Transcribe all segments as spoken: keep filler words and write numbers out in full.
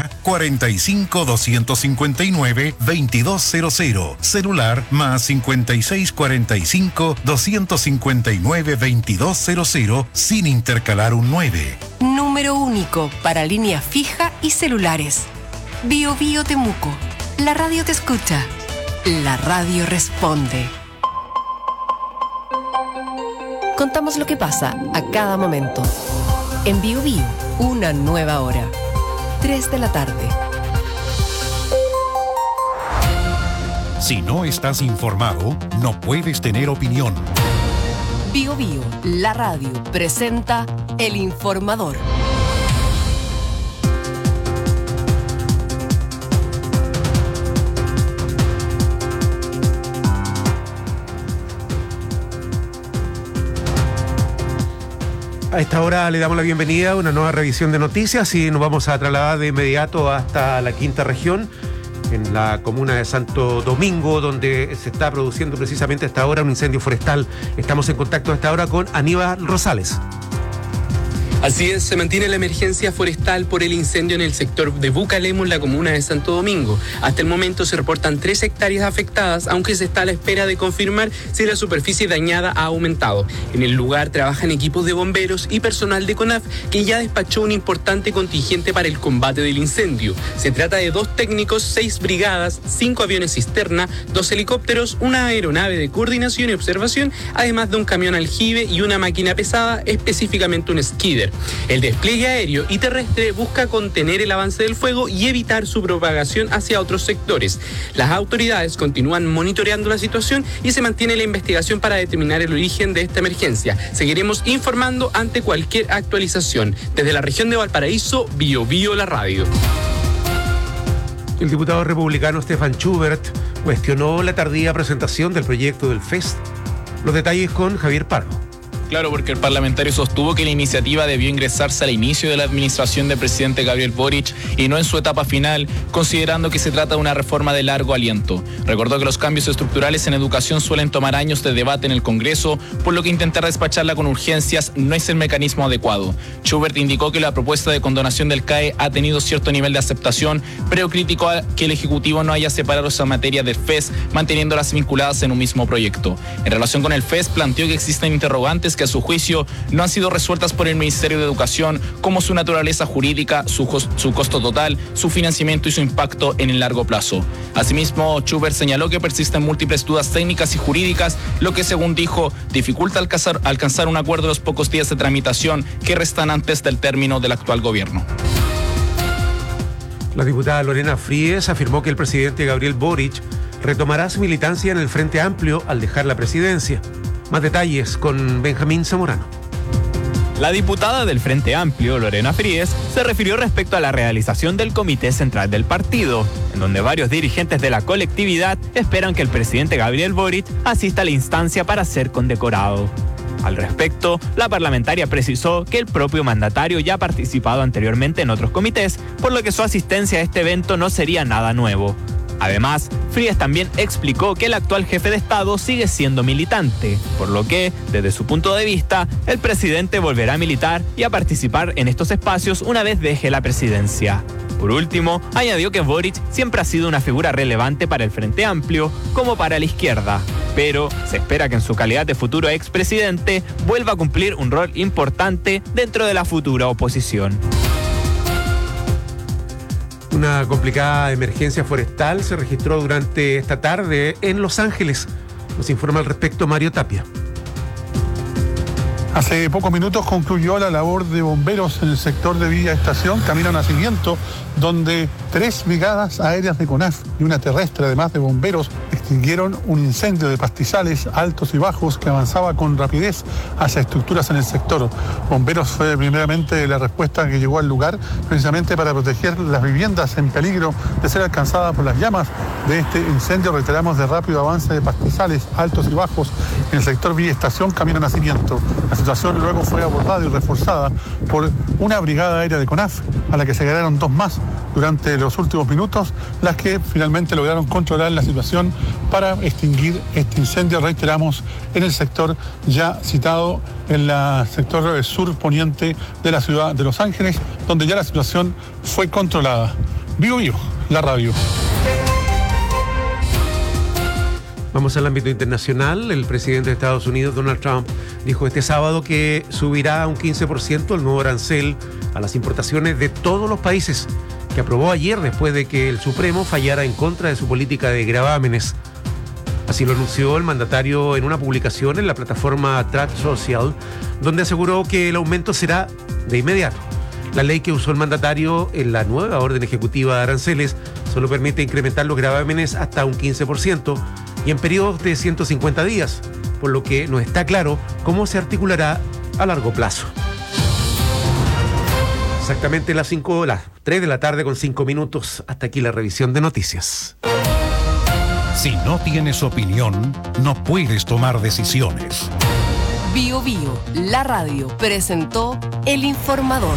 Avenida cuarenta y cinco, doscientos cincuenta y nueve, veintidós cero cero. Celular más cincuenta y seis, cuarenta y cinco, doscientos cincuenta y nueve, veintidós cero cero sin intercalar un nueve. Número único para línea fija y celulares. Bio Bio Temuco. La radio te escucha. La radio responde. Contamos lo que pasa a cada momento. En Bio Bio, una nueva hora. tres de la tarde. Si no estás informado, no puedes tener opinión. Bio Bio, la radio, presenta El Informador. A esta hora le damos la bienvenida a una nueva revisión de noticias y nos vamos a trasladar de inmediato hasta la quinta región, en la comuna de Santo Domingo, donde se está produciendo precisamente a esta hora un incendio forestal. Estamos en contacto a esta hora con Aníbal Rosales. Así es, se mantiene la emergencia forestal por el incendio en el sector de Bucalemo, en la comuna de Santo Domingo. Hasta el momento se reportan tres hectáreas afectadas, aunque se está a la espera de confirmar si la superficie dañada ha aumentado. En el lugar trabajan equipos de bomberos y personal de CONAF, que ya despachó un importante contingente para el combate del incendio. Se trata de dos técnicos, seis brigadas, cinco aviones cisterna, dos helicópteros, una aeronave de coordinación y observación, además de un camión aljibe y una máquina pesada, específicamente un skidder. El despliegue aéreo y terrestre busca contener el avance del fuego y evitar su propagación hacia otros sectores. Las autoridades continúan monitoreando la situación y se mantiene la investigación para determinar el origen de esta emergencia. Seguiremos informando ante cualquier actualización. Desde la región de Valparaíso, Bio Bio la radio. El diputado republicano Stefan Schubert cuestionó la tardía presentación del proyecto del F E S. Los detalles con Javier Pardo. Claro, porque el parlamentario sostuvo que la iniciativa debió ingresarse al inicio de la administración del presidente Gabriel Boric y no en su etapa final, considerando que se trata de una reforma de largo aliento. Recordó que los cambios estructurales en educación suelen tomar años de debate en el Congreso, por lo que intentar despacharla con urgencias no es el mecanismo adecuado. Schubert indicó que la propuesta de condonación del C A E ha tenido cierto nivel de aceptación, pero criticó que el Ejecutivo no haya separado esa materia del F E S, manteniéndolas vinculadas en un mismo proyecto. En relación con el F E S, planteó que existen interrogantes que a su juicio no han sido resueltas por el Ministerio de Educación, como su naturaleza jurídica, su, su costo total, su financiamiento y su impacto en el largo plazo. Asimismo, Schubert señaló que persisten múltiples dudas técnicas y jurídicas, lo que, según dijo, dificulta alcanzar, alcanzar un acuerdo en los pocos días de tramitación que restan antes del término del actual gobierno. La diputada Lorena Fríes afirmó que el presidente Gabriel Boric retomará su militancia en el Frente Amplio al dejar la presidencia. Más detalles con Benjamín Zamorano. La diputada del Frente Amplio, Lorena Fríes, se refirió respecto a la realización del Comité Central del partido, en donde varios dirigentes de la colectividad esperan que el presidente Gabriel Boric asista a la instancia para ser condecorado. Al respecto, la parlamentaria precisó que el propio mandatario ya ha participado anteriormente en otros comités, por lo que su asistencia a este evento no sería nada nuevo. Además, Fríes también explicó que el actual jefe de Estado sigue siendo militante, por lo que, desde su punto de vista, el presidente volverá a militar y a participar en estos espacios una vez deje la presidencia. Por último, añadió que Boric siempre ha sido una figura relevante para el Frente Amplio, como para la izquierda, pero se espera que en su calidad de futuro expresidente vuelva a cumplir un rol importante dentro de la futura oposición. Una complicada emergencia forestal se registró durante esta tarde en Los Ángeles. Nos informa al respecto Mario Tapia. Hace pocos minutos concluyó la labor de bomberos en el sector de Villa Estación, camino a Nacimiento, donde tres brigadas aéreas de CONAF y una terrestre, además de bomberos, extinguieron un incendio de pastizales altos y bajos que avanzaba con rapidez hacia estructuras en el sector. Bomberos fue primeramente la respuesta que llegó al lugar, precisamente para proteger las viviendas en peligro de ser alcanzadas por las llamas de este incendio. Reiteramos, de rápido avance de pastizales altos y bajos en el sector Villa Estación, camino a Nacimiento. La situación luego fue abordada y reforzada por una brigada aérea de CONAF, a la que se agregaron dos más durante los últimos minutos las que finalmente lograron controlar la situación para extinguir este incendio, reiteramos, en el sector ya citado, en el sector sur poniente de la ciudad de Los Ángeles, donde ya la situación fue controlada. Vivo Vivo, la radio. Vamos al ámbito internacional. El presidente de Estados Unidos, Donald Trump, dijo este sábado que subirá un quince por ciento el nuevo arancel a las importaciones de todos los países, que aprobó ayer después de que el Supremo fallara en contra de su política de gravámenes. Así lo anunció el mandatario en una publicación en la plataforma Truth Social, donde aseguró que el aumento será de inmediato. La ley que usó el mandatario en la nueva orden ejecutiva de aranceles solo permite incrementar los gravámenes hasta un quince por ciento y en periodos de ciento cincuenta días, por lo que no está claro cómo se articulará a largo plazo. Exactamente las cinco, las tres de la tarde con cinco minutos. Hasta aquí la revisión de noticias. Si no tienes opinión, no puedes tomar decisiones. Bio Bio, la radio, presentó El Informador.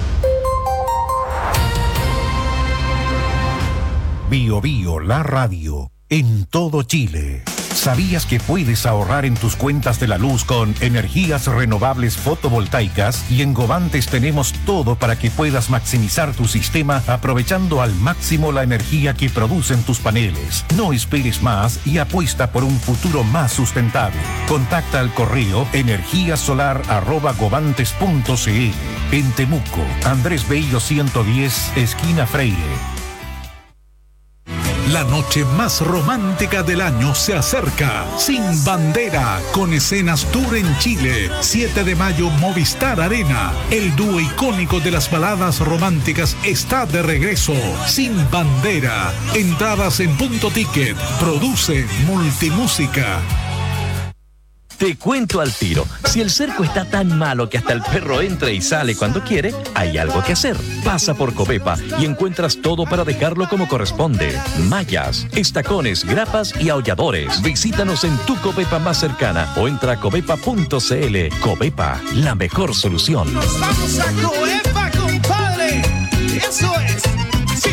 Bio Bio, la radio, en todo Chile. ¿Sabías que puedes ahorrar en tus cuentas de la luz con energías renovables fotovoltaicas? Y en Govantes tenemos todo para que puedas maximizar tu sistema aprovechando al máximo la energía que producen tus paneles. No esperes más y apuesta por un futuro más sustentable. Contacta al correo energíasolar arroba govantes punto cl. En Temuco, Andrés Bello ciento diez, esquina Freire. La noche más romántica del año se acerca. Sin Bandera, con escenas tour en Chile. siete de mayo, Movistar Arena. El dúo icónico de las baladas románticas está de regreso. Sin Bandera. Entradas en Punto Ticket. Produce Multimúsica. Te cuento al tiro, si el cerco está tan malo que hasta el perro entra y sale cuando quiere, hay algo que hacer. Pasa por Covepa y encuentras todo para dejarlo como corresponde. Mallas, estacones, grapas y aulladores. Visítanos en tu Covepa más cercana o entra a covepa punto cl. Covepa, la mejor solución. Nos vamos a Covepa, compadre. Eso es. Sí.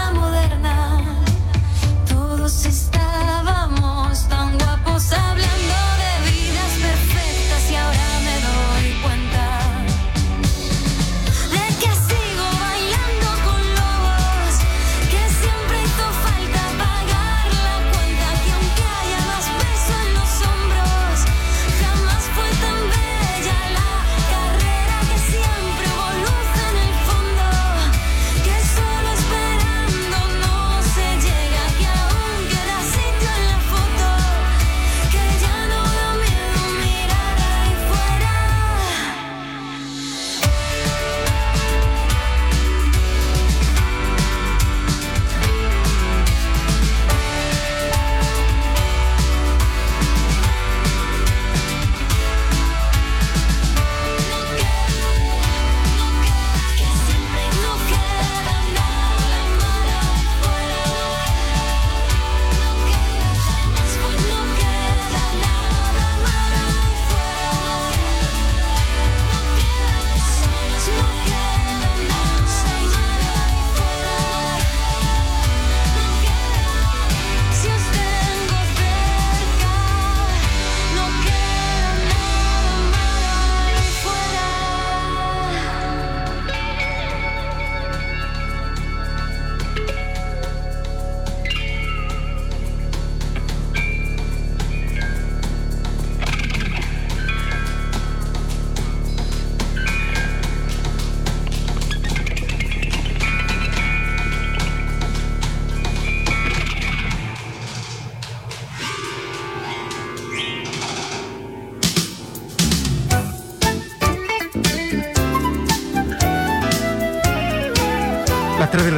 Estábamos tan guapos hablando.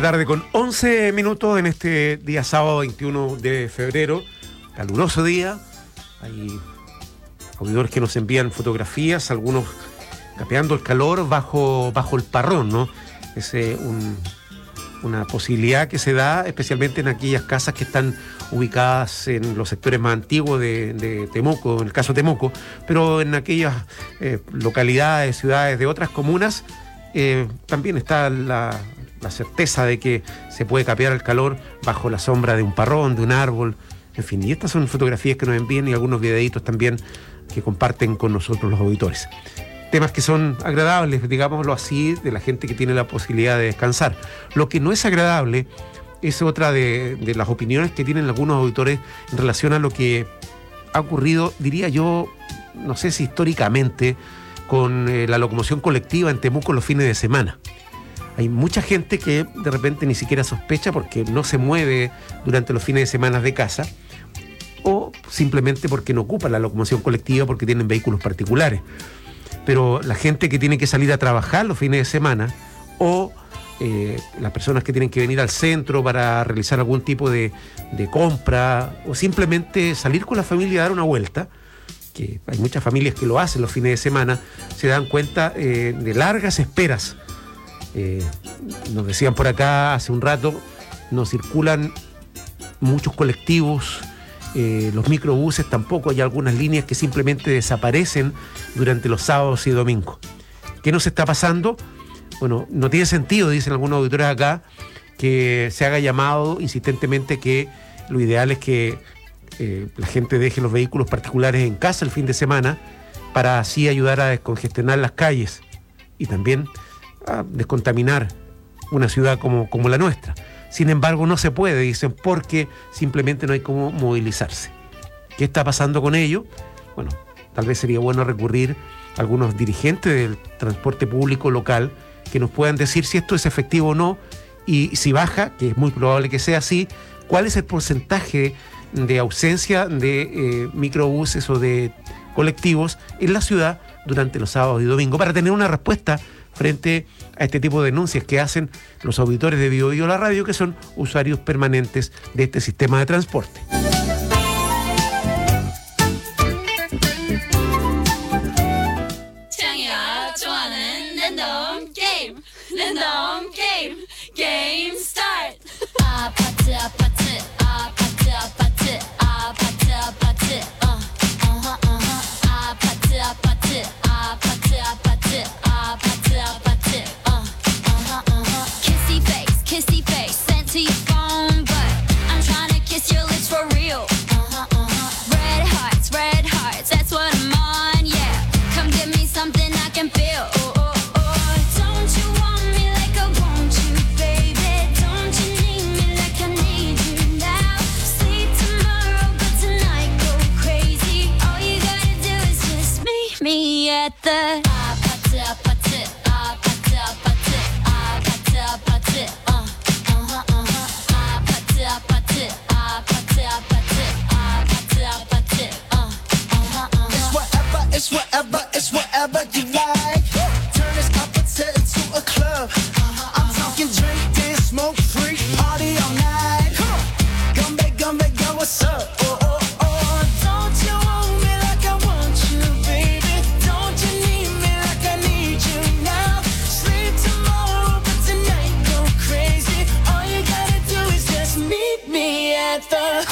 tarde con once minutos en este día sábado veintiuno de febrero. Caluroso día. Hay auditores que nos envían fotografías, algunos capeando el calor bajo, bajo el parrón, ¿no? Es eh, un, una posibilidad que se da especialmente en aquellas casas que están ubicadas en los sectores más antiguos de, de Temuco, en el caso de Temuco, pero en aquellas eh, localidades, ciudades de otras comunas, eh, también está la, la certeza de que se puede capear el calor bajo la sombra de un parrón, de un árbol, en fin. Y estas son fotografías que nos envían y algunos videitos también que comparten con nosotros los auditores. Temas que son agradables, digámoslo así, de la gente que tiene la posibilidad de descansar. Lo que no es agradable es otra de, de las opiniones que tienen algunos auditores en relación a lo que ha ocurrido, diría yo, no sé si históricamente, con eh, la locomoción colectiva en Temuco los fines de semana. Hay mucha gente que de repente ni siquiera sospecha porque no se mueve durante los fines de semana de casa, o simplemente porque no ocupa la locomoción colectiva porque tienen vehículos particulares. Pero la gente que tiene que salir a trabajar los fines de semana, o eh, las personas que tienen que venir al centro para realizar algún tipo de, de compra, o simplemente salir con la familia y dar una vuelta, que hay muchas familias que lo hacen los fines de semana, se dan cuenta eh, de largas esperas. Eh, nos decían por acá hace un rato, no circulan muchos colectivos, eh, los microbuses tampoco, hay algunas líneas que simplemente desaparecen durante los sábados y domingos. ¿Qué nos está pasando? Bueno, no tiene sentido, dicen algunos auditores acá, que se haga llamado insistentemente que lo ideal es que eh, la gente deje los vehículos particulares en casa el fin de semana para así ayudar a descongestionar las calles y también a descontaminar una ciudad como, como la nuestra. Sin embargo, no se puede, dicen, porque simplemente no hay cómo movilizarse. ¿Qué está pasando con ello? Bueno, tal vez sería bueno recurrir a algunos dirigentes del transporte público local que nos puedan decir si esto es efectivo o no, y si baja, que es muy probable que sea así, cuál es el porcentaje de ausencia de eh, microbuses o de colectivos en la ciudad durante los sábados y domingos, para tener una respuesta frente a este tipo de denuncias que hacen los auditores de Bio Bio La Radio, que son usuarios permanentes de este sistema de transporte. Game start. Kissy face, kissy face, sent to your phone, but I'm trying to kiss your lips for real. Red hearts, red hearts, that's what I'm on, yeah. Come give me something I can feel. Oh, oh, oh. Don't you want me like I want you, baby? Don't you need me like I need you now? Sleep tomorrow, but tonight go crazy. All you gotta do is just meet me at the It's whatever, it's whatever you like. Turn this opposite into a club. I'm talking drink, dance, smoke, free, party all night. Come back, come back, yo, what's up? Oh, oh, oh. Don't you want me like I want you, baby? Don't you need me like I need you now? Sleep tomorrow, but tonight go crazy. All you gotta do is just meet me at the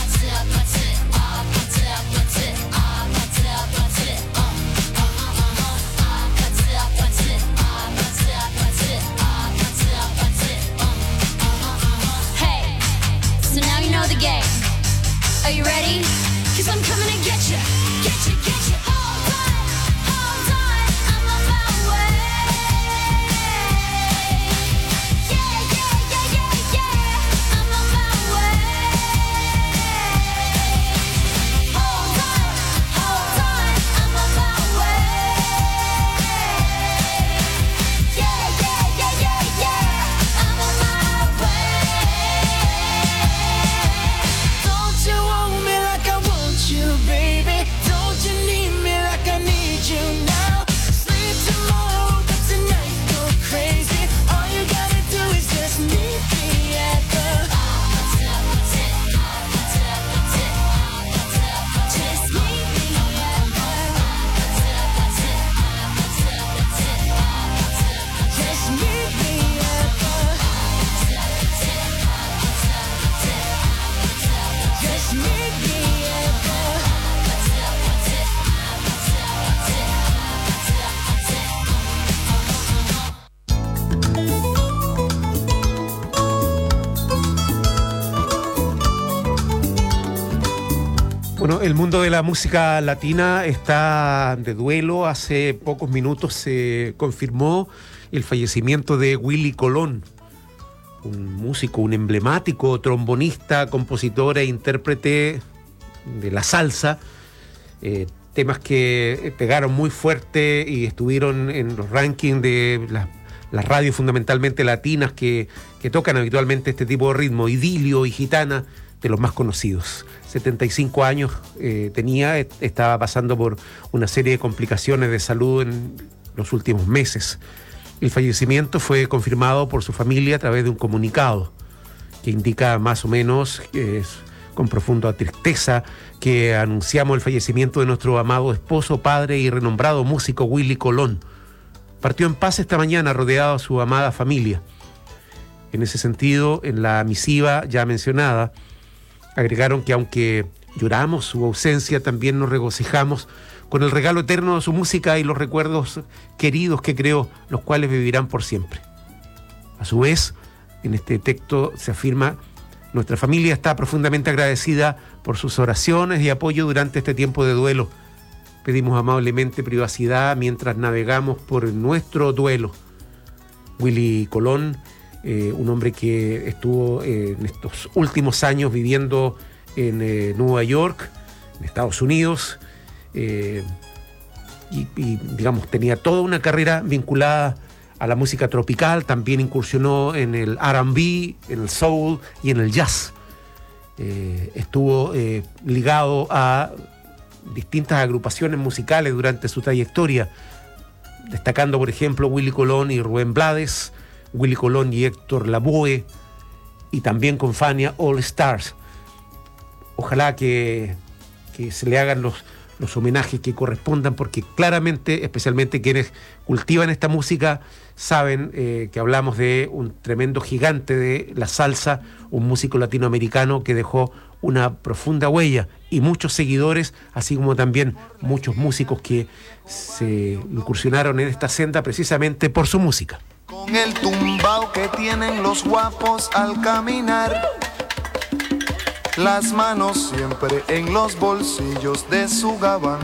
Are you ready? Cause I'm coming to get you, get you, get you. Hold on, hold on, I'm on my way. Yeah, yeah, yeah, yeah, yeah, I'm on my way. Hold on, hold on, I'm on my way. Yeah, yeah, yeah, yeah, yeah, I'm on my way. Don't you want me like I want you, baby? Don't you need Bueno, el mundo de la música latina está de duelo. Hace pocos minutos se confirmó el fallecimiento de Willy Colón, un músico, un emblemático trombonista, compositor e intérprete de la salsa, eh, temas que pegaron muy fuerte y estuvieron en los rankings de las, las radios fundamentalmente latinas que, que tocan habitualmente este tipo de ritmo, idilio y gitana, de los más conocidos. setenta y cinco años eh, tenía, estaba pasando por una serie de complicaciones de salud en los últimos meses. El fallecimiento fue confirmado por su familia a través de un comunicado que indica más o menos, que es con profunda tristeza, que anunciamos el fallecimiento de nuestro amado esposo, padre y renombrado músico Willy Colón. Partió en paz esta mañana rodeado de su amada familia. En ese sentido, en la misiva ya mencionada, agregaron que aunque lloramos su ausencia, también nos regocijamos con el regalo eterno de su música y los recuerdos queridos que creó, los cuales vivirán por siempre. A su vez, en este texto se afirma: nuestra familia está profundamente agradecida por sus oraciones y apoyo durante este tiempo de duelo. Pedimos amablemente privacidad mientras navegamos por nuestro duelo. Willy Colón, Eh, un hombre que estuvo eh, en estos últimos años viviendo en eh, Nueva York, en Estados Unidos, eh, y, y digamos tenía toda una carrera vinculada a la música tropical. También incursionó en el R and B, en el soul y en el jazz. Eh, estuvo eh, ligado a distintas agrupaciones musicales durante su trayectoria, destacando por ejemplo Willy Colón y Rubén Blades, Willy Colón y Héctor Lavoe, y también con Fania All Stars. Ojalá que, que se le hagan los, los homenajes que correspondan, porque claramente, especialmente quienes cultivan esta música, saben eh, que hablamos de un tremendo gigante de la salsa, un músico latinoamericano que dejó una profunda huella y muchos seguidores, así como también muchos músicos que se incursionaron en esta senda precisamente por su música. Con el tumbao que tienen los guapos al caminar, las manos siempre en los bolsillos de su gabán,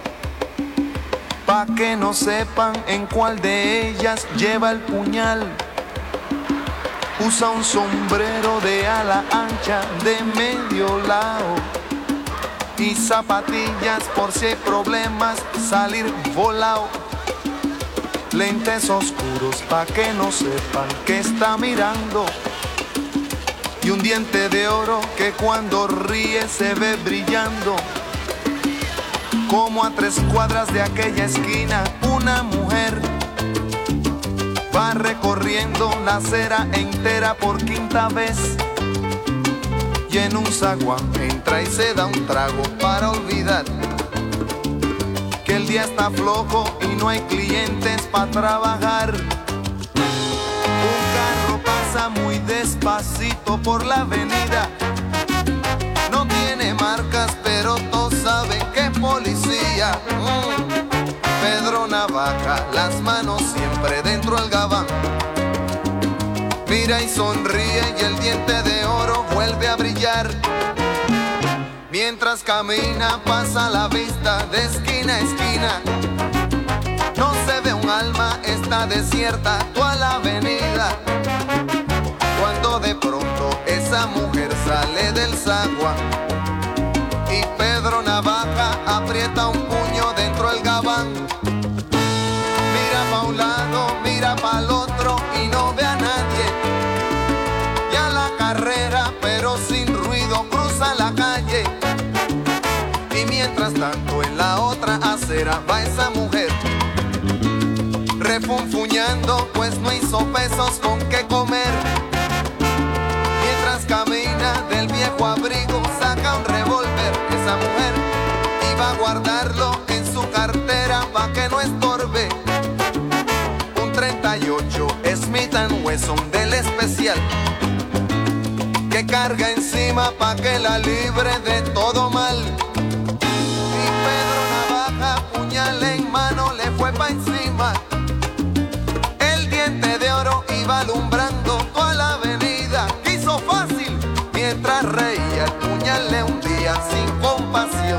pa' que no sepan en cuál de ellas lleva el puñal. Usa un sombrero de ala ancha de medio lado y zapatillas por si hay problemas salir volado. Lentes oscuros pa' que no sepan que está mirando, y un diente de oro que cuando ríe se ve brillando. Como a tres cuadras de aquella esquina una mujer va recorriendo la acera entera por quinta vez, y en un zaguán entra y se da un trago para olvidar que el día está flojo y no hay clientes para trabajar. Un carro pasa muy despacito por la avenida, no tiene marcas pero todos saben que es policía. Mm. Pedro Navaja, las manos siempre dentro del gabán, mira y sonríe y el diente de oro vuelve a brillar. Mientras camina pasa la vista de esquina a esquina, no se ve un alma, está desierta toda la avenida. Cuando de pronto esa mujer sale del zaguán y Pedro Navaja aprieta un puño dentro del gabán. Mira pa' un lado, mira pa' el otro y no ve a nadie. Y a la carrera pero sin ruido cruza la calle. Y mientras tanto en la otra acera va esa mujer refunfuñando, pues no hizo pesos con qué comer. Mientras camina del viejo abrigo saca un revólver. Esa mujer iba a guardarlo en su cartera pa' que no estorbe. Un treinta y ocho Smith and Wesson del especial que carga encima pa' que la libre de todo mal. Puñal en mano le fue pa' encima, el diente de oro iba alumbrando toda la avenida. Quiso fácil mientras reía, el puñal le hundía sin compasión.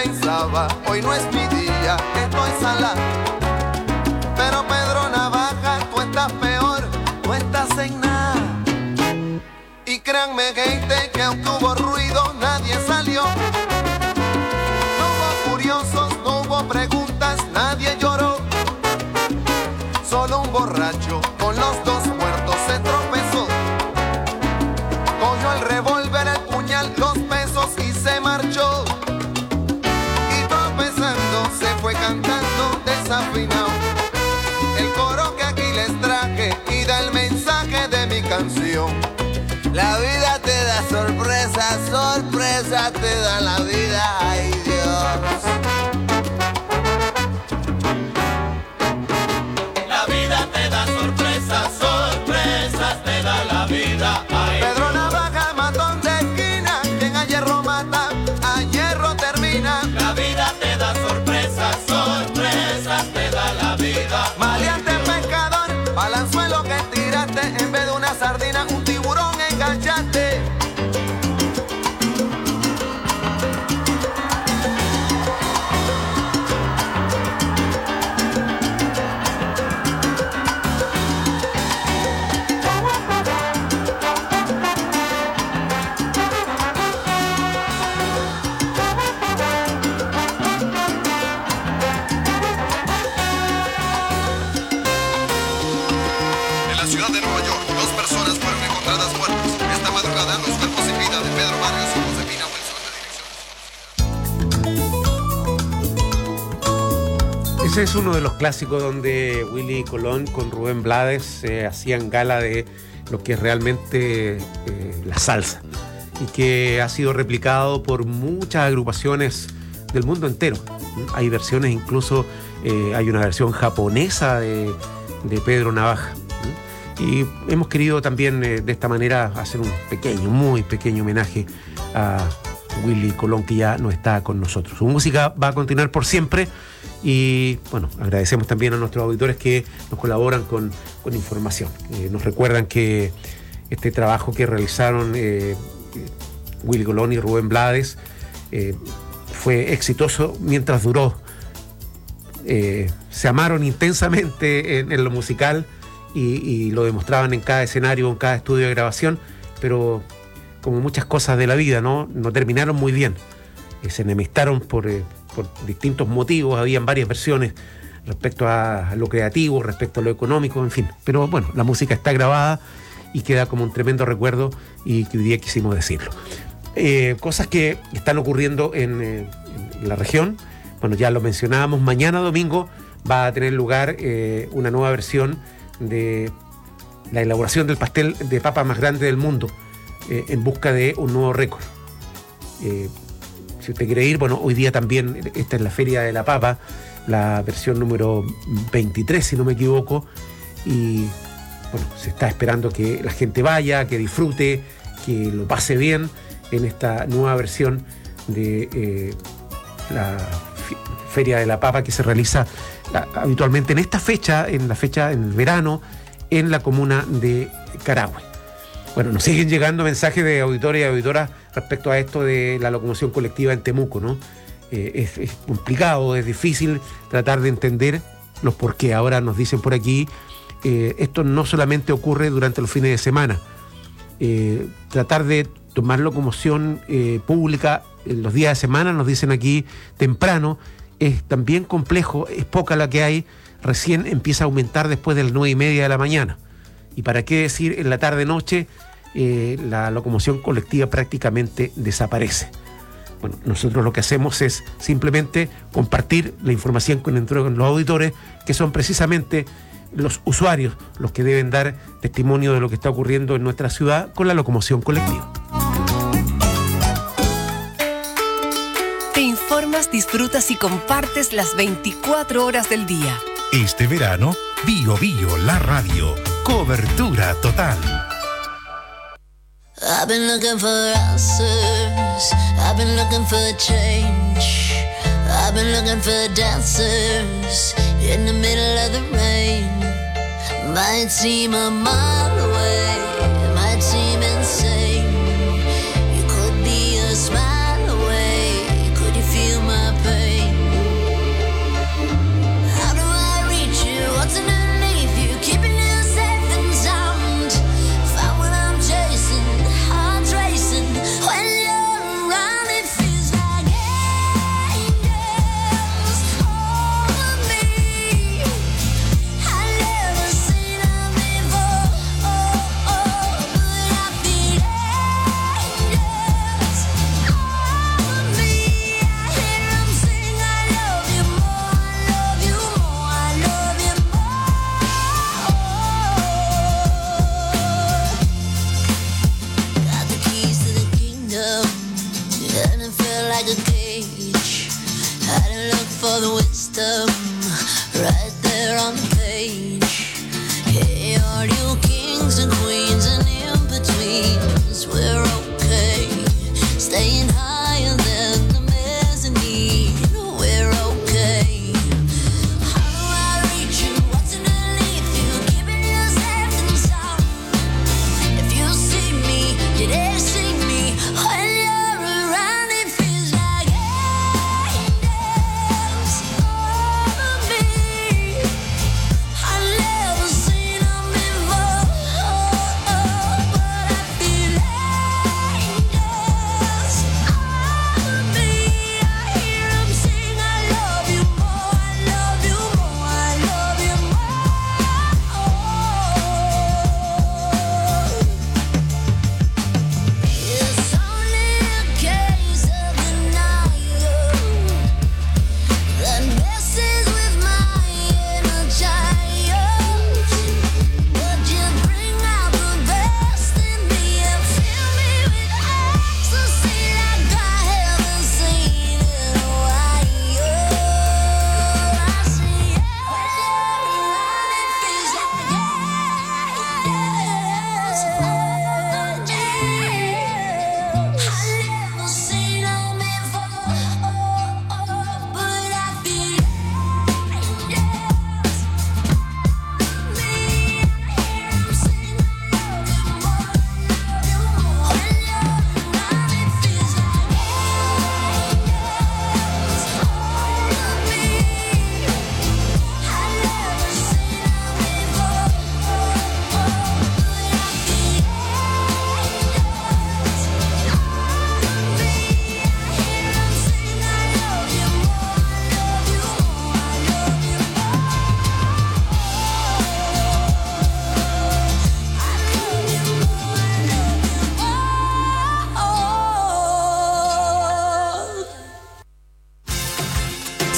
pensaba, hoy no es mi día, estoy sala. Pero Pedro Navaja, tú estás peor, tú estás en nada. Y créanme, gente, que aunque hubo ruido, nadie salió. No hubo curiosos, no hubo preguntas, nadie lloró. Solo un borracho con los dos muertos se tropezó. Cogió el revólver, el puñal, los pesos y se marchó. Y tropezando se fue cantando desafinado el coro que aquí les traje y da el mensaje de mi canción. La vida te da sorpresa, sorpresa te da la vida, ay Dios. La vida te da sorpresas, sorpresas te da la vida, ay Pedro Dios. Navaja, matón de esquina, quien a hierro mata, a hierro termina. La vida te da sorpresas, sorpresas te da la vida. Maleante pescador, balanzuelo que tiraste, en vez de una sardina, un tiburón enganchaste. En la ciudad de Nueva York, dos personas fueron encontradas muertas. Esta madrugada, los cuerpos sin vida de Pedro Barrios y Josefina Wilson. Ese es uno de los clásicos donde Willy Colón con Rubén Blades eh, hacían gala de lo que es realmente eh, la salsa y que ha sido replicado por muchas agrupaciones del mundo entero. Hay versiones, incluso eh, hay una versión japonesa de, de Pedro Navaja. Y hemos querido también eh, de esta manera hacer un pequeño, muy pequeño homenaje a Willy Colón, que ya no está con nosotros. Su música va a continuar por siempre y bueno, agradecemos también a nuestros auditores que nos colaboran con, con información. Eh, nos recuerdan que este trabajo que realizaron eh, Willy Colón y Rubén Blades eh, fue exitoso mientras duró. Eh, se amaron intensamente en, en lo musical y, y lo demostraban en cada escenario, en cada estudio de grabación, pero como muchas cosas de la vida, no, no terminaron muy bien. Eh, se enemistaron por, eh, por distintos motivos, habían varias versiones respecto a lo creativo, respecto a lo económico, en fin. Pero bueno, la música está grabada y queda como un tremendo recuerdo y que hoy día quisimos decirlo. Eh, cosas que están ocurriendo en, eh, en la región. Bueno, ya lo mencionábamos, mañana domingo va a tener lugar eh, una nueva versión de la elaboración del pastel de papa más grande del mundo, eh, en busca de un nuevo récord. Eh, si usted quiere ir, bueno, hoy día también, esta es la Feria de la Papa, la versión número veintitrés, si no me equivoco, y bueno, se está esperando que la gente vaya, que disfrute, que lo pase bien en esta nueva versión de eh, la Feria de la Papa que se realiza la, habitualmente en esta fecha, en la fecha en el verano, en la comuna de Carahue. Bueno, nos siguen llegando mensajes de auditores y auditoras respecto a esto de la locomoción colectiva en Temuco, ¿no? Eh, es, es complicado, es difícil tratar de entender los por qué. Ahora nos dicen por aquí, eh, esto no solamente ocurre durante los fines de semana. Eh, tratar de tomar locomoción eh, pública en los días de semana, nos dicen aquí temprano, es también complejo, es poca la que hay, recién empieza a aumentar después de las nueve y media de la mañana. Y para qué decir, en la tarde-noche eh, la locomoción colectiva prácticamente desaparece. Bueno, nosotros lo que hacemos es simplemente compartir la información con los auditores, que son precisamente los usuarios los que deben dar testimonio de lo que está ocurriendo en nuestra ciudad con la locomoción colectiva. Te informas, disfrutas y compartes las veinticuatro horas del día. Este verano, Bio Bio, la radio. Cobertura total. I've been looking for answers. I've been looking for change. I've been looking for dancers in the middle of the rain. Might seem a mile away, might seem insane. You could be a smile away. Could you feel my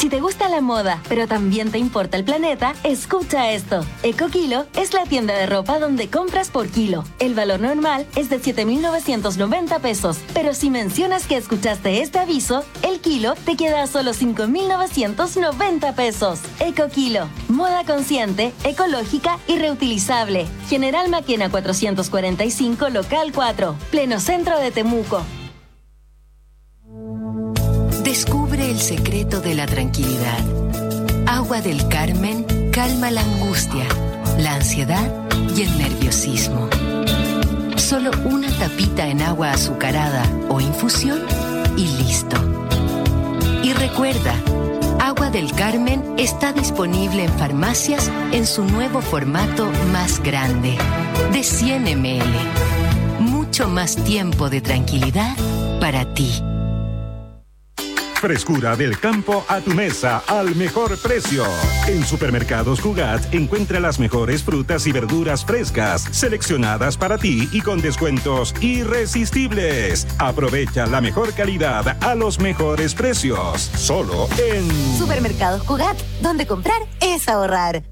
Si te gusta la moda, pero también te importa el planeta, escucha esto. EcoKilo es la tienda de ropa donde compras por kilo. El valor normal es de siete mil novecientos noventa pesos, pero si mencionas que escuchaste este aviso, el kilo te queda a solo cinco mil novecientos noventa pesos. EcoKilo, moda consciente, ecológica y reutilizable. General Maquena cuatrocientos cuarenta y cinco, local cuatro, pleno centro de Temuco. Descubre el secreto de la tranquilidad. Agua del Carmen calma la angustia, la ansiedad y el nerviosismo. Solo una tapita en agua azucarada o infusión y listo. Y recuerda, Agua del Carmen está disponible en farmacias en su nuevo formato más grande, de cien mililitros. Mucho más tiempo de tranquilidad para ti. Frescura del campo a tu mesa al mejor precio. En Supermercados Cugat encuentra las mejores frutas y verduras frescas, seleccionadas para ti y con descuentos irresistibles. Aprovecha la mejor calidad a los mejores precios. Solo en Supermercados Cugat, donde comprar es ahorrar.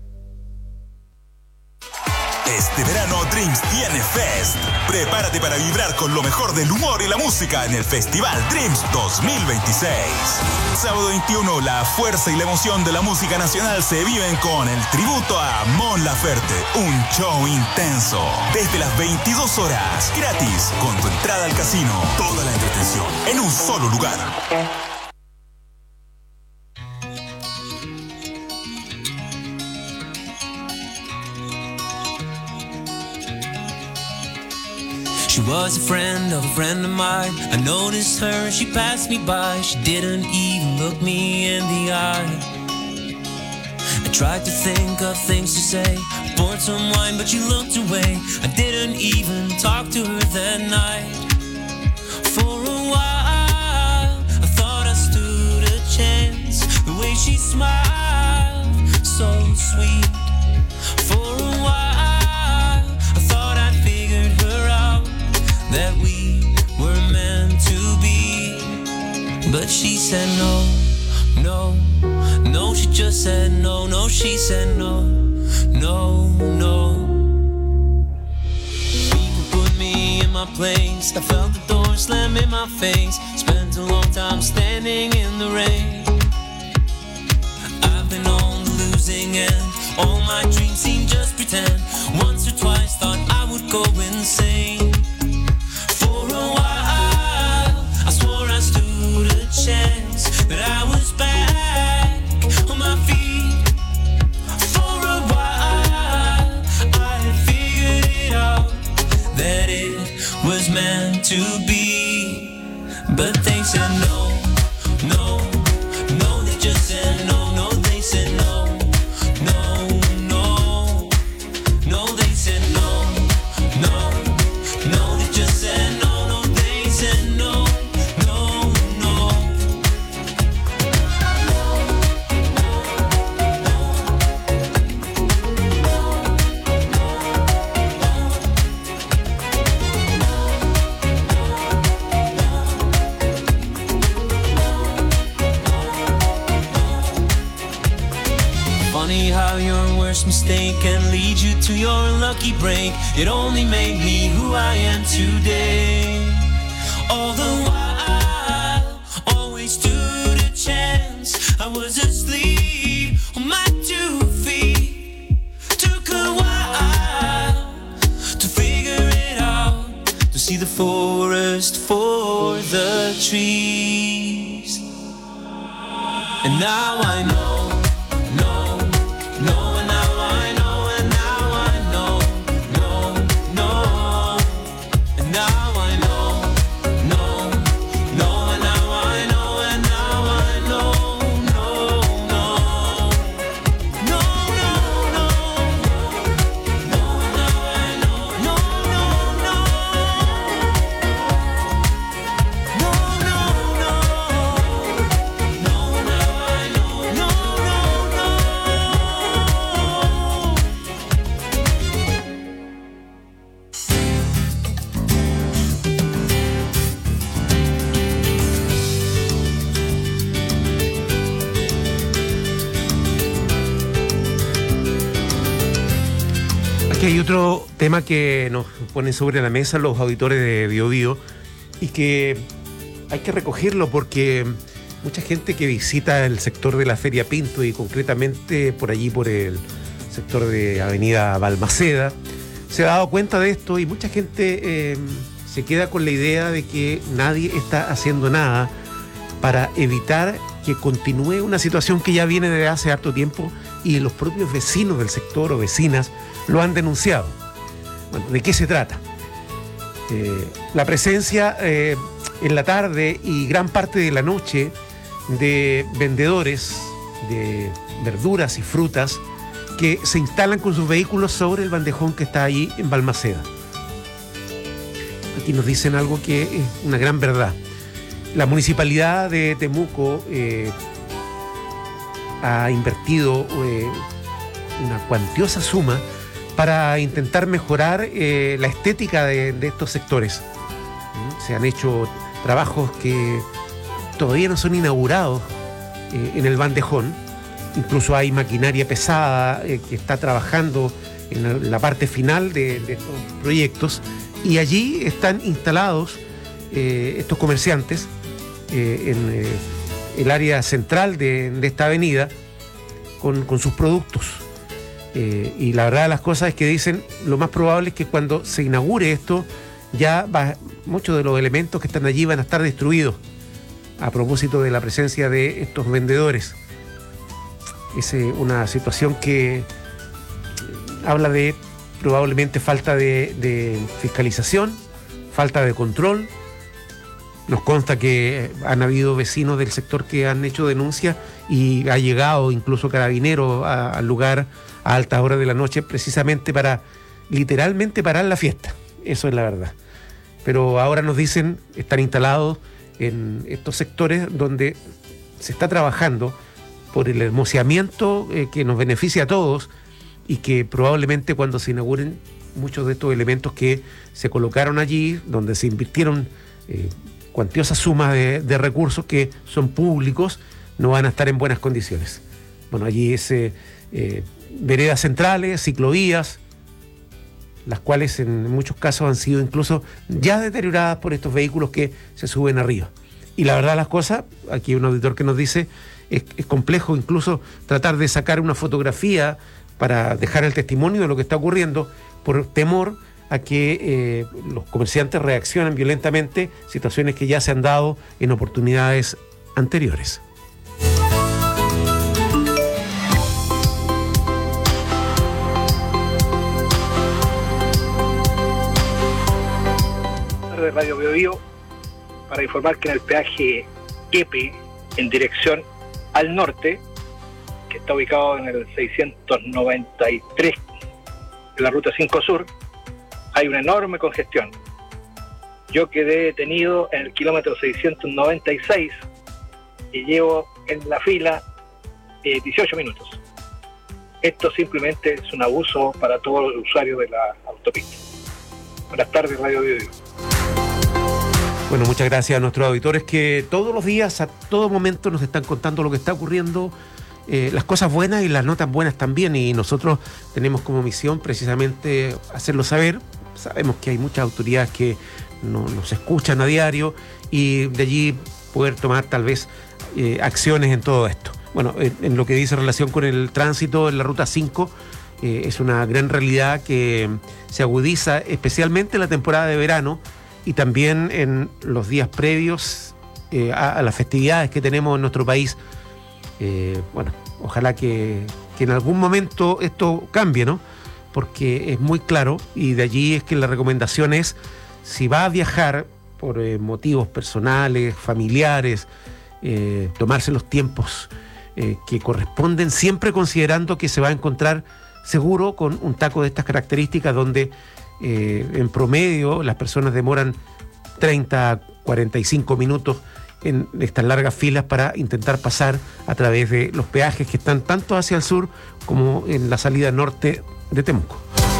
Este verano Dreams tiene Fest. Prepárate para vibrar con lo mejor del humor y la música en el Festival Dreams dos mil veintiséis. Sábado veintiuno, la fuerza y la emoción de la música nacional se viven con el tributo a Mon Laferte. Un show intenso. Desde las veintidós horas, gratis, con tu entrada al casino. Toda la entretención en un solo lugar. She was a friend of a friend of mine. I noticed her and she passed me by. She didn't even look me in the eye. I tried to think of things to say. I poured some wine but she looked away. I didn't even talk to her that night. For a while I thought I stood a chance. The way she smiled, so sweet. For a while I thought I'd figured her out, that we were meant to be. But she said no, no, no. She just said no, no. She said no, no, no. People put me in my place. I felt the door slam in my face. Spent a long time standing in the rain. I've been on the losing end. All my dreams seem just pretend. Once or twice thought I would go insane. For a while, I swore I stood a chance, that I was back on my feet. For a while, I had figured it out, that it was meant to be. But they said no, no, no. They just said no, no. They said no, no, no, no. They said no, no. No, they just said no, no, they said no, no, no. Funny how your worst mistake can lead you to your lucky break. It only made me who I am today. All the while, always stood a chance. I was asleep on my two feet. Took a while to figure it out, to see the forest for the trees. And now I know. No, que hay otro tema que nos ponen sobre la mesa los auditores de Bio Bio y que hay que recogerlo porque mucha gente que visita el sector de la Feria Pinto y concretamente por allí por el sector de Avenida Balmaceda se ha dado cuenta de esto y mucha gente eh, se queda con la idea de que nadie está haciendo nada para evitar que continúe una situación que ya viene desde hace harto tiempo y los propios vecinos del sector o vecinas lo han denunciado. Bueno, ¿de qué se trata? Eh, la presencia eh, en la tarde y gran parte de la noche de vendedores de verduras y frutas que se instalan con sus vehículos sobre el bandejón que está ahí en Balmaceda. Aquí nos dicen algo que es una gran verdad. La municipalidad de Temuco eh, ha invertido eh, una cuantiosa suma para intentar mejorar eh, la estética de, de estos sectores. Se han hecho trabajos que todavía no son inaugurados eh, en el bandejón. Incluso hay maquinaria pesada eh, que está trabajando en la, la parte final de, de estos proyectos y allí están instalados eh, estos comerciantes eh, en eh, el área central de, de esta avenida con, con sus productos. Eh, y la verdad de las cosas es que dicen lo más probable es que cuando se inaugure esto ya va, muchos de los elementos que están allí van a estar destruidos a propósito de la presencia de estos vendedores. Es eh, una situación que habla de probablemente falta de, de fiscalización, falta de control. Nos consta que han habido vecinos del sector que han hecho denuncias y ha llegado incluso carabineros al lugar a altas horas de la noche precisamente para literalmente parar la fiesta. Eso es la verdad. Pero ahora nos dicen, están instalados en estos sectores donde se está trabajando por el hermoseamiento eh, que nos beneficia a todos y que probablemente cuando se inauguren muchos de estos elementos que se colocaron allí, donde se invirtieron eh, cuantiosas sumas de, de recursos que son públicos, no van a estar en buenas condiciones. Bueno, allí es eh, eh, veredas centrales, ciclovías, las cuales en muchos casos han sido incluso ya deterioradas por estos vehículos que se suben arriba. Y la verdad las cosas, aquí un auditor que nos dice, es, es complejo incluso tratar de sacar una fotografía para dejar el testimonio de lo que está ocurriendo por temor a que eh, los comerciantes reaccionen violentamente, situaciones que ya se han dado en oportunidades anteriores. De Radio Bio Bio para informar que en el peaje Quepe en dirección al norte, que está ubicado en el seiscientos noventa y tres de la ruta cinco Sur, hay una enorme congestión. Yo quedé detenido en el kilómetro seiscientos noventa y seis y llevo en la fila eh, dieciocho minutos. Esto simplemente es un abuso para todos los usuarios de la autopista. Buenas tardes, Radio Bio Bio. Bueno, muchas gracias a nuestros auditores que todos los días, a todo momento nos están contando lo que está ocurriendo, eh, las cosas buenas y las notas buenas también, y nosotros tenemos como misión precisamente hacerlo saber. Sabemos que hay muchas autoridades que no, nos escuchan a diario y de allí poder tomar tal vez eh, acciones en todo esto. Bueno, en, en lo que dice relación con el tránsito en la ruta cinco, eh, es una gran realidad que se agudiza especialmente en la temporada de verano y también en los días previos eh, a, a las festividades que tenemos en nuestro país. Eh, bueno, ojalá que, que en algún momento esto cambie, ¿no? Porque es muy claro y de allí es que la recomendación es, si va a viajar por eh, motivos personales, familiares, eh, tomarse los tiempos eh, que corresponden, siempre considerando que se va a encontrar seguro con un taco de estas características donde Eh, en promedio las personas demoran treinta a cuarenta y cinco minutos en estas largas filas para intentar pasar a través de los peajes que están tanto hacia el sur como en la salida norte de Temuco.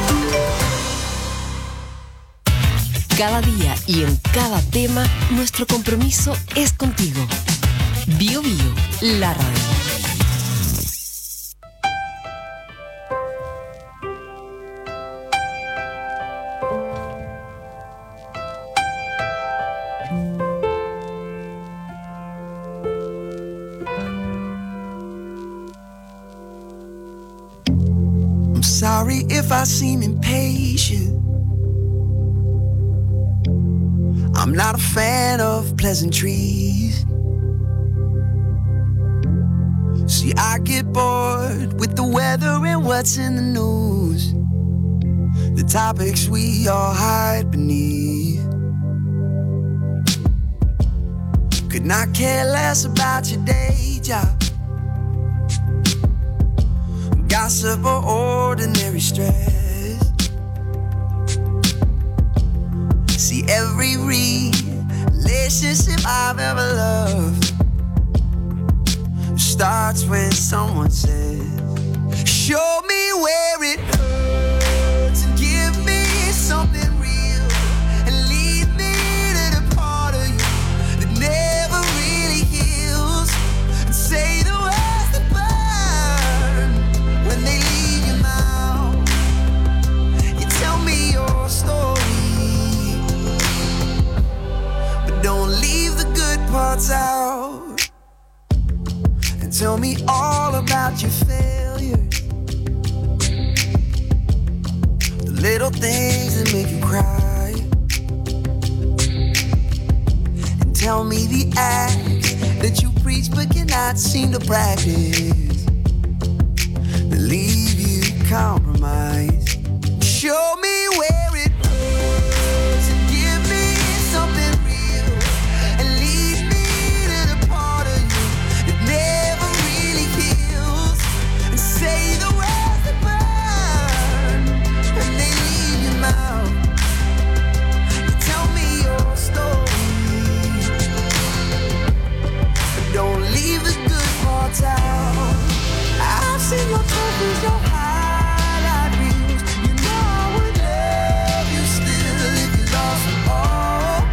Cada día y en cada tema, nuestro compromiso es contigo. Bio Bio, la radio. Sorry if I seem impatient. I'm not a fan of pleasantries. See, I get bored with the weather and what's in the news, the topics we all hide beneath. Could not care less about your day job, gossip or ordinary stress. See, every relationship I've ever loved starts when someone says, show me where it hurts and give me something real and lead me to the part of you that never really heals, and say the words that burn when they leave your mouth. You tell me your story, but don't leave the good parts out. Tell me all about your failures, the little things that make you cry, and tell me the acts that you preach but cannot seem to practice, that leave you compromised. Show me where it hurts and give me something real and lead me to the part of you that never say the words that burn when they leave your mouth. You tell me your story, but don't leave the good parts out. I've seen your trophies, your highlight reels. You know I would love you still if you lost them all.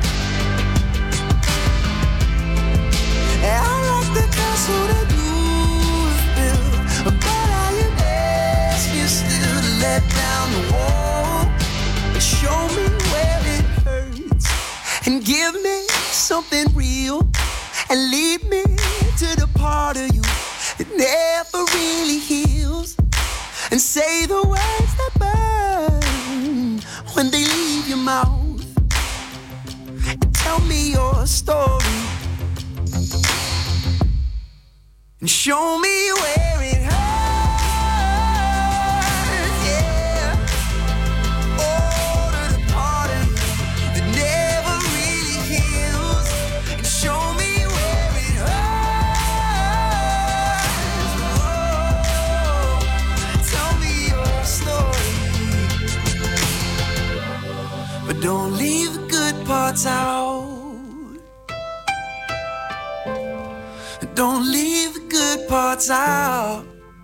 And I like the castle that you built, but still to let down the wall. Show me where it hurts and give me something real and lead me to the part of you that never really heals, and say the words that burn when they leave your mouth, and tell me your story and show me where it hurts. Don't leave the good parts out. Don't leave the good parts out.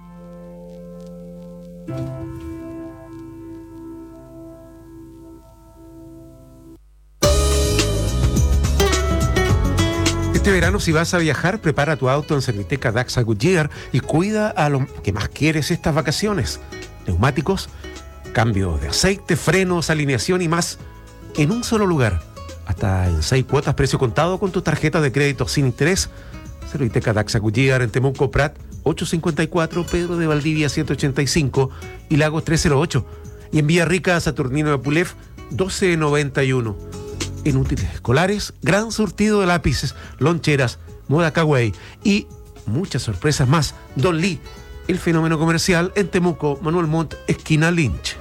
Este verano, si vas a viajar, prepara tu auto en Serviteca Daxa Goodyear y cuida a lo que más quieres estas vacaciones. Neumáticos, cambio de aceite, frenos, alineación y más en un solo lugar. Hasta en seis cuotas, precio contado con tu tarjeta de crédito sin interés. Serviteca Daxa Goodyear en Temuco Prat, ochocientos cincuenta y cuatro, Pedro de Valdivia ciento ochenta y cinco y Lagos trescientos ocho. Y en Villarrica, Saturnino de Pulef, doce noventa y uno. En útiles escolares, gran surtido de lápices, loncheras, moda kawaii y muchas sorpresas más. Don Lee, el fenómeno comercial en Temuco, Manuel Montt, esquina Lynch.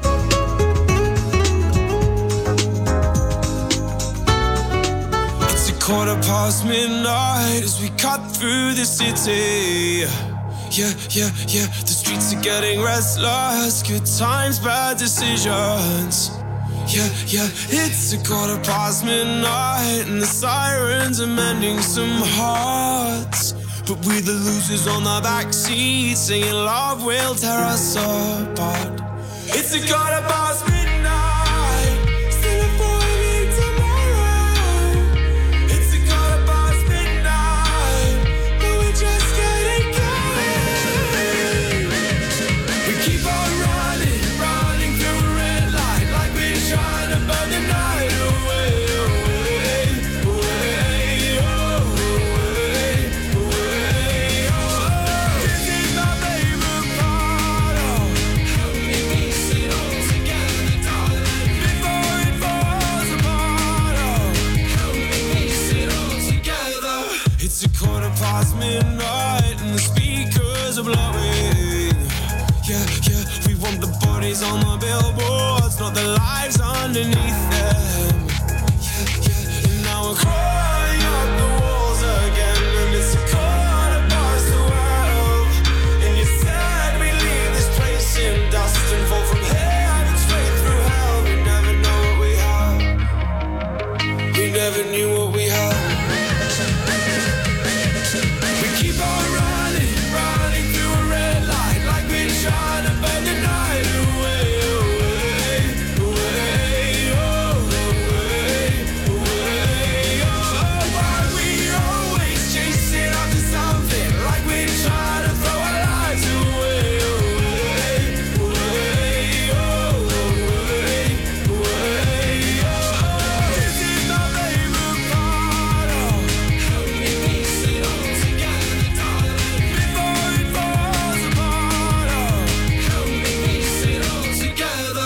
Quarter past midnight as we cut through the city. Yeah, yeah, yeah, the streets are getting restless. Good times, bad decisions. Yeah, yeah, it's a quarter past midnight and the sirens are mending some hearts. But we're the losers on the backseat, singing love will tear us apart. It's a quarter past midnight. midnight and the speakers are blowing. Yeah, yeah, we want the bodies on the billboards, not the lives underneath them. Yeah, yeah, and now we're crawling up the walls again, and it's a quarter past twelve. And you said we leave this place in dust and fall from heaven straight through hell. We never know what we have. We never knew what we had. We keep on running, running through a red light, like we're trying to burn the night away, away, away, oh, away, away, oh. Why we always chasing after something, like we're trying to throw our lives away, away, away, oh, away, away, oh. This is my favorite part, oh. Help me piece it all together, darling, before it falls apart, oh. Help me piece it all together.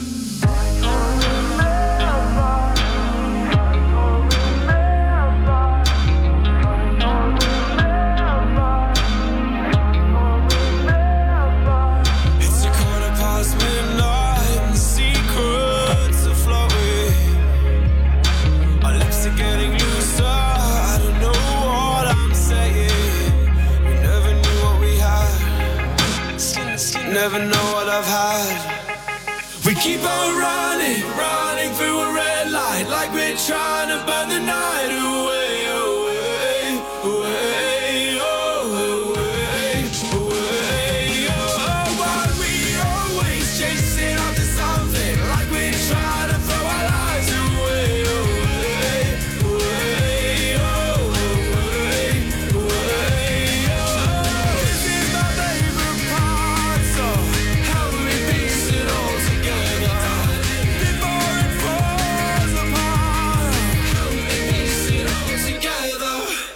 It's a quarter past midnight and secrets are flowing. Our lips are getting looser. I don't know what I'm saying. We never knew what we had. Never know what I've had. We keep on running, running through a red light, like we're trying to burn the night away, away, away, oh, away, away, oh. Why we always chasing after something, like we're trying to throw our lives away, away, away, oh, away, away, oh. This is my favorite part, so help me piece it all together before it falls apart. Help me piece it all together.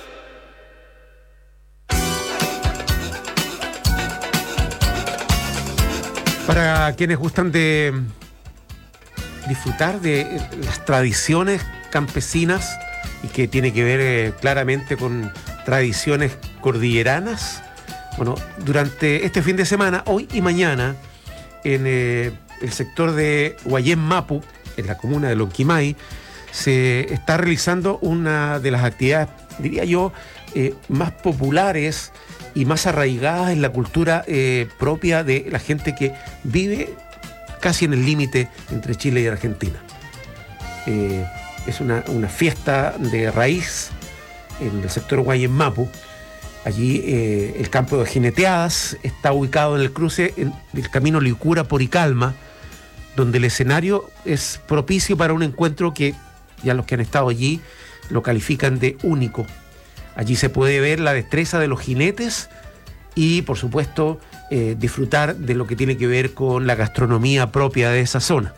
Para quienes gustan de disfrutar de las tradiciones campesinas y que tiene que ver eh, claramente con tradiciones cordilleranas, bueno, durante este fin de semana, hoy y mañana, en eh, el sector de Guayén Mapu, en la comuna de Lonquimay, se está realizando una de las actividades, diría yo, eh, más populares y más arraigadas en la cultura eh, propia de la gente que vive casi en el límite entre Chile y Argentina. Eh, es una, una fiesta de raíz en el sector Guayén Mapu. Allí eh, el campo de jineteadas está ubicado en el cruce en, del camino Licura-Poricalma, donde el escenario es propicio para un encuentro que ya los que han estado allí lo califican de único. Allí se puede ver la destreza de los jinetes y, por supuesto, eh, disfrutar de lo que tiene que ver con la gastronomía propia de esa zona.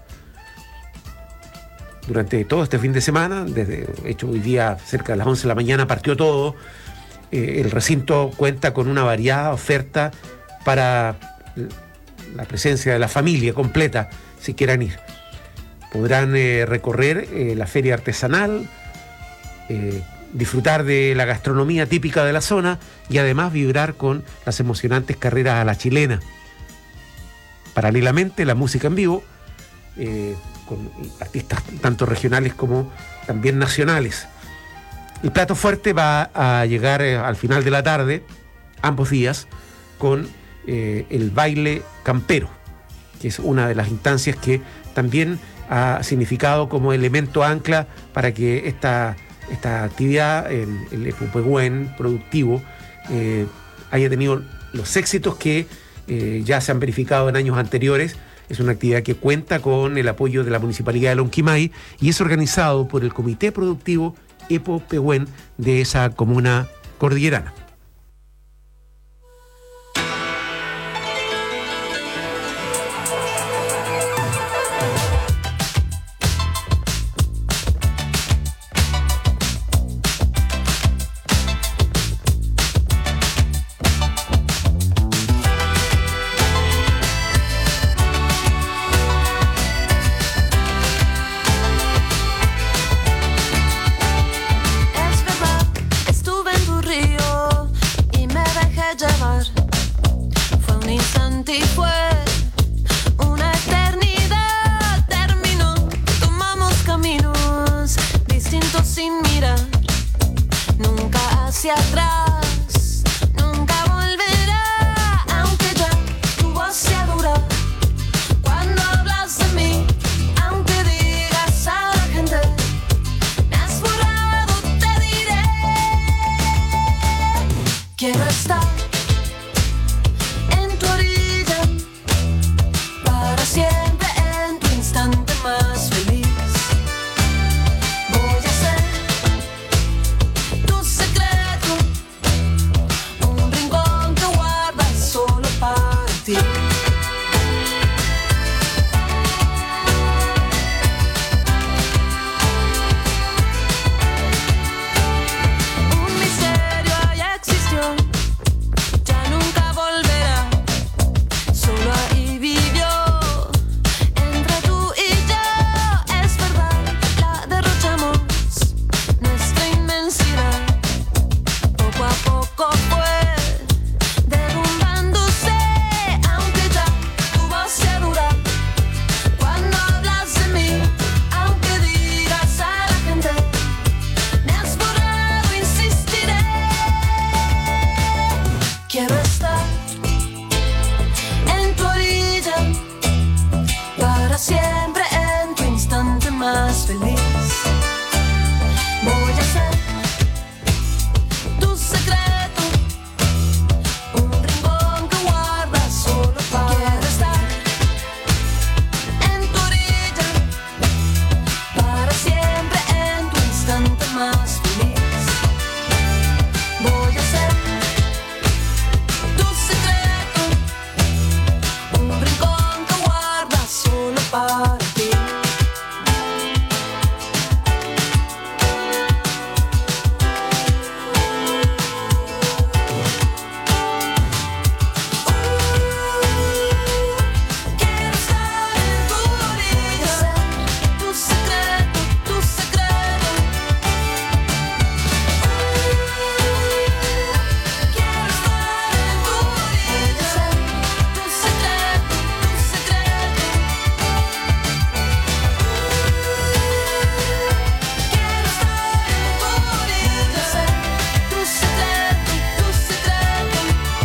Durante todo este fin de semana, desde hecho hoy día cerca de las once de la mañana partió todo, eh, el recinto cuenta con una variada oferta para la presencia de la familia completa, si quieran ir. Podrán eh, recorrer eh, la feria artesanal, eh, disfrutar de la gastronomía típica de la zona y además vibrar con las emocionantes carreras a la chilena. Paralelamente, la música en vivo, eh, con artistas tanto regionales como también nacionales. El plato fuerte va a llegar eh, al final de la tarde, ambos días, con eh, el baile campero, que es una de las instancias que también ha significado como elemento ancla para que esta, esta actividad en el Epupehuen productivo eh, haya tenido los éxitos que eh, ya se han verificado en años anteriores. Es una actividad que cuenta con el apoyo de la Municipalidad de Lonquimay y es organizado por el Comité Productivo Epupehuen de esa comuna cordillerana. Es verdad, estuve en tu río Quiero estar en tu orilla, para siempre en tu instante más feliz. Voy a ser tu secreto, un rincón que guardas solo para ti. Un misterio ya existió, ya nunca volverá. Solo ahí vivió, entre tú y yo. Es verdad, la derrochamos, nuestra inmensidad. Poco a poco fue derrumbándose, aunque ya tu voz sea dura cuando hablas de mí. Aunque digas a la gente, me has borrado, insistiré. Quiero estar en tu orilla, para siempre en tu instante más feliz. Voy a ser tu secreto, un rincón que guardas solo para ti. Quiero estar en tu orilla, para siempre en tu instante más feliz. Voy a ser tu secreto, un rincón que guardas solo para ti. Quiero estar en tu orilla, tu secreto, tu secreto. Quiero estar en tu orilla, tu secreto, tu secreto. Quiero estar en tu orilla, tu secreto, tu secreto.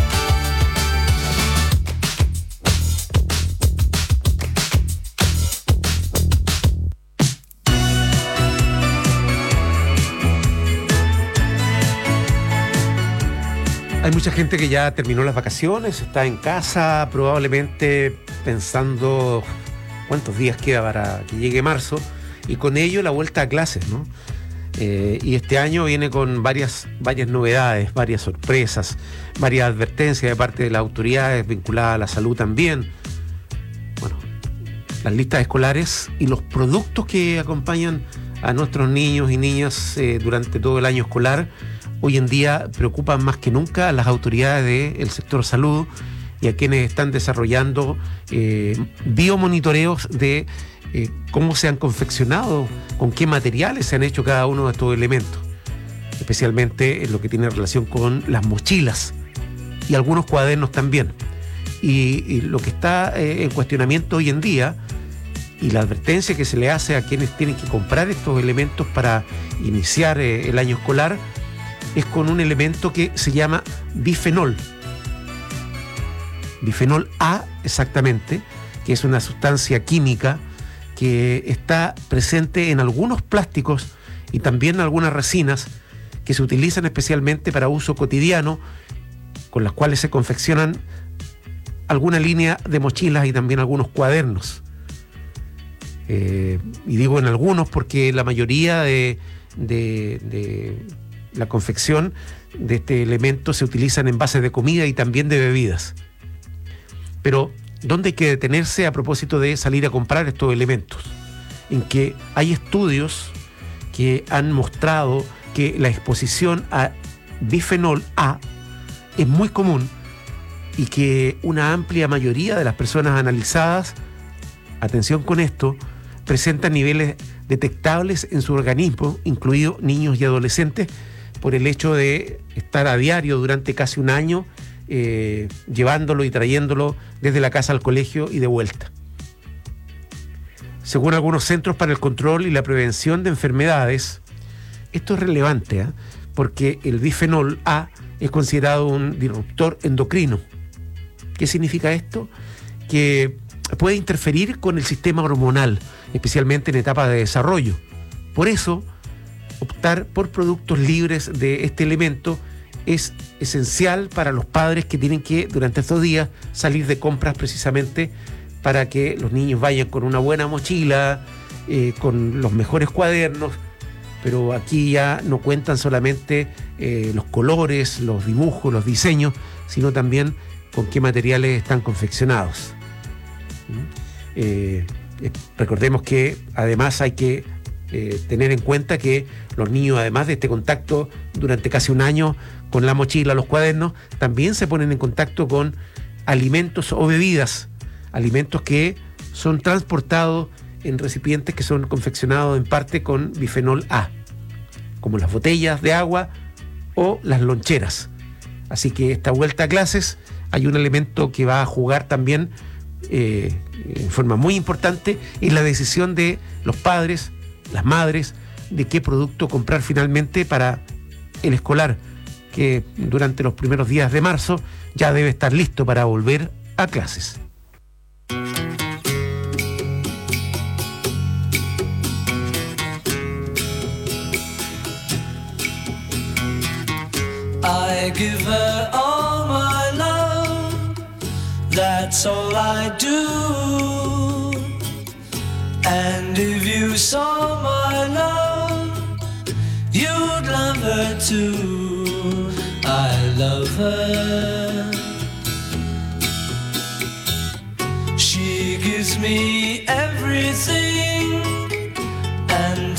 Hay mucha gente que ya terminó las vacaciones, está en casa, probablemente pensando cuántos días queda para que llegue marzo, y con ello la vuelta a clases, ¿no? Eh, y este año viene con varias, varias novedades, varias sorpresas, varias advertencias de parte de las autoridades vinculadas a la salud también. Bueno, las listas escolares y los productos que acompañan a nuestros niños y niñas eh, durante todo el año escolar hoy en día preocupan más que nunca a las autoridades del sector salud y a quienes están desarrollando eh, biomonitoreos de eh, cómo se han confeccionado, con qué materiales se han hecho cada uno de estos elementos, especialmente en lo que tiene relación con las mochilas y algunos cuadernos también. Y, y lo que está eh, en cuestionamiento hoy en día, y la advertencia que se le hace a quienes tienen que comprar estos elementos para iniciar eh, el año escolar, es con un elemento que se llama bifenol. Bifenol A, exactamente, que es una sustancia química que está presente en algunos plásticos y también en algunas resinas que se utilizan especialmente para uso cotidiano, con las cuales se confeccionan alguna línea de mochilas y también algunos cuadernos. Eh, y digo en algunos porque la mayoría de, de, de la confección de este elemento se utilizan en envases de comida y también de bebidas. Pero ¿dónde hay que detenerse a propósito de salir a comprar estos elementos? En que hay estudios que han mostrado que la exposición a bifenol A es muy común y que una amplia mayoría de las personas analizadas, atención con esto, presentan niveles detectables en su organismo, incluidos niños y adolescentes, por el hecho de estar a diario durante casi un año eh, llevándolo y trayéndolo desde la casa al colegio y de vuelta. Según algunos centros para el control y la prevención de enfermedades, esto es relevante, ¿eh? porque el bifenol A es considerado un disruptor endocrino. ¿Qué significa esto? Que puede interferir con el sistema hormonal, especialmente en etapas de desarrollo. Por eso, optar por productos libres de este elemento es esencial para los padres que tienen que durante estos días salir de compras precisamente para que los niños vayan con una buena mochila, eh, con los mejores cuadernos, pero aquí ya no cuentan solamente eh, los colores, los dibujos, los diseños, sino también con qué materiales están confeccionados. ¿Mm? Eh, eh, recordemos que además hay que eh, tener en cuenta que los niños, además de este contacto durante casi un año con la mochila, los cuadernos, también se ponen en contacto con alimentos o bebidas, alimentos que son transportados en recipientes que son confeccionados en parte con bifenol A, como las botellas de agua o las loncheras. Así que esta vuelta a clases hay un elemento que va a jugar también eh, en forma muy importante en la decisión de los padres, las madres, de qué producto comprar finalmente para el escolar, que durante los primeros días de marzo ya debe estar listo para volver a clases. I give her all my love, that's all I do. And if you saw my love, you'd love her too. I love her. She gives me everything, and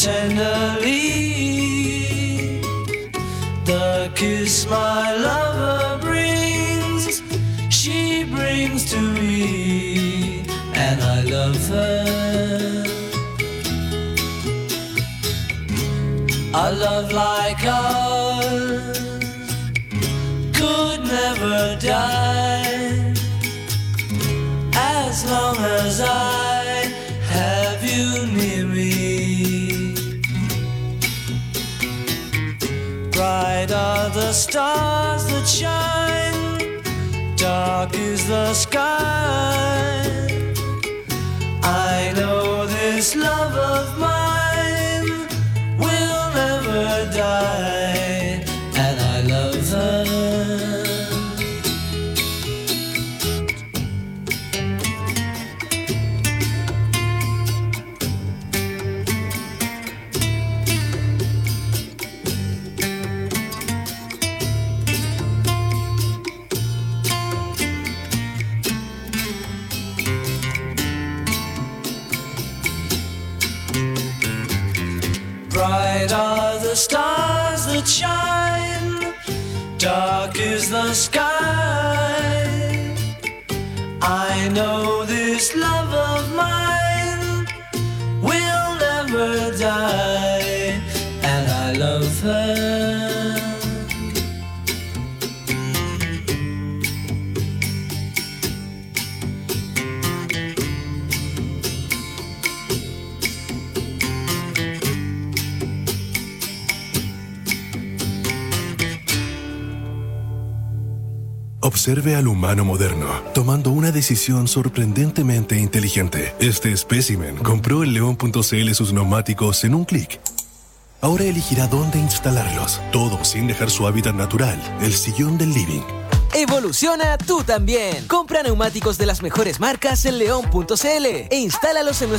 tenderly the kiss my lover brings, she brings to me, and I love her. A love like ours could never die, as long as I have you near me. Bright are the stars that shine, dark is the sky. I know this love of mine will never die, and I love her. Bright are the stars that shine, dark is the sky. I know this love of mine will never die, and I love her. Observe al humano moderno, tomando una decisión sorprendentemente inteligente. Este espécimen compró en león punto c l sus neumáticos en un clic. Ahora elegirá dónde instalarlos, todo sin dejar su hábitat natural, el sillón del living. Evoluciona tú también. Compra neumáticos de las mejores marcas en león punto c l e instálalos en nuestro